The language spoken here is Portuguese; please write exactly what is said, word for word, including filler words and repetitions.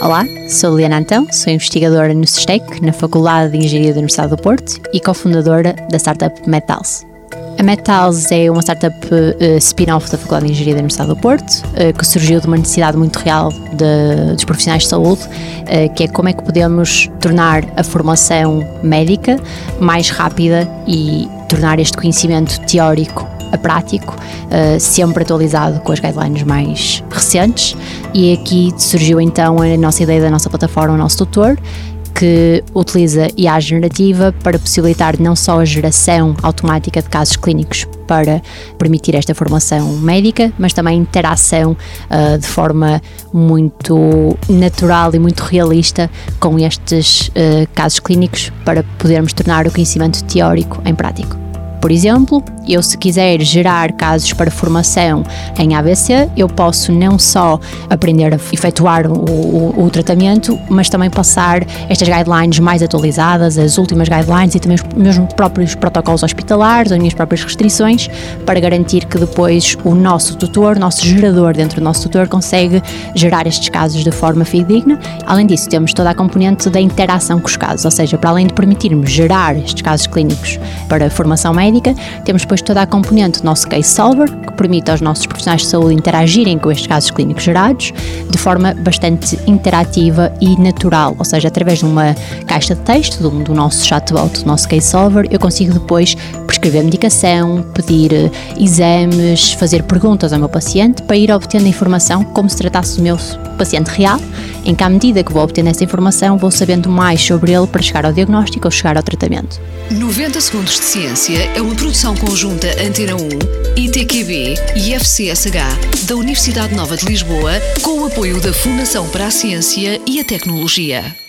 Olá, sou Liana Antão, sou investigadora no SESTEC, na Faculdade de Engenharia da Universidade do Porto e cofundadora da startup Metals. A Metals é uma startup uh, spin-off da Faculdade de Engenharia da Universidade do Porto, uh, que surgiu de uma necessidade muito real de, dos profissionais de saúde, uh, que é como é que podemos tornar a formação médica mais rápida e tornar este conhecimento teórico a prático, uh, sempre atualizado com as guidelines mais recentes. E aqui surgiu então a nossa ideia da nossa plataforma, o nosso tutor, que utiliza I A generativa para possibilitar não só a geração automática de casos clínicos para permitir esta formação médica, mas também interação uh, de forma muito natural e muito realista com estes uh, casos clínicos para podermos tornar o conhecimento teórico em prático. Por exemplo, eu se quiser gerar casos para formação em A B C, eu posso não só aprender a efetuar o, o, o tratamento, mas também passar estas guidelines mais atualizadas, as últimas guidelines e também os meus próprios protocolos hospitalares, as minhas próprias restrições, para garantir que depois o nosso tutor, o nosso gerador dentro do nosso tutor consegue gerar estes casos de forma fidedigna. Além disso, temos toda a componente da interação com os casos, ou seja, para além de permitirmos gerar estes casos clínicos para formação médica, temos depois toda a componente do nosso Case Solver, que permite aos nossos profissionais de saúde interagirem com estes casos clínicos gerados de forma bastante interativa e natural, ou seja, através de uma caixa de texto do, do nosso chatbot, do nosso Case Solver, eu consigo depois prescrever medicação, pedir exames, fazer perguntas ao meu paciente para ir obtendo informação como se tratasse do meu paciente real, em que à medida que vou obtendo essa informação vou sabendo mais sobre ele para chegar ao diagnóstico ou chegar ao tratamento. noventa Segundos de Ciência é uma produção conjunta Antena um, I T Q B e F C S H da Universidade Nova de Lisboa, com o apoio da Fundação para a Ciência e a Tecnologia.